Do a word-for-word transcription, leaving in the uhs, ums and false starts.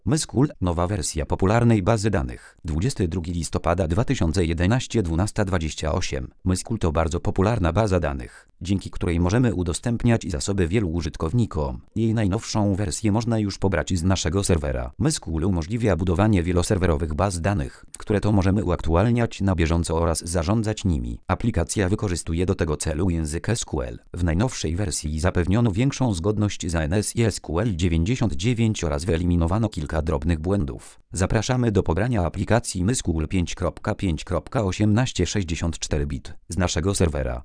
MySQL, nowa wersja popularnej bazy danych. dwudziestego drugiego listopada dwa tysiące jedenastego, dwunasta dwadzieścia osiem. MySQL to bardzo popularna baza danych, dzięki której możemy udostępniać zasoby wielu użytkownikom. Jej najnowszą wersję można już pobrać z naszego serwera. MySQL umożliwia budowanie wieloserwerowych baz danych, które to możemy uaktualniać na bieżąco oraz zarządzać nimi. Aplikacja wykorzystuje do tego celu język S Q L. W najnowszej wersji zapewniono większą zgodność z A N S i S Q L dziewięćdziesiąt dziewięć oraz wyeliminowano kilka drobnych błędów. Zapraszamy do pobrania aplikacji MySQL pięć kropka pięć kropka osiemnaście sześćdziesiąt cztery bit z naszego serwera.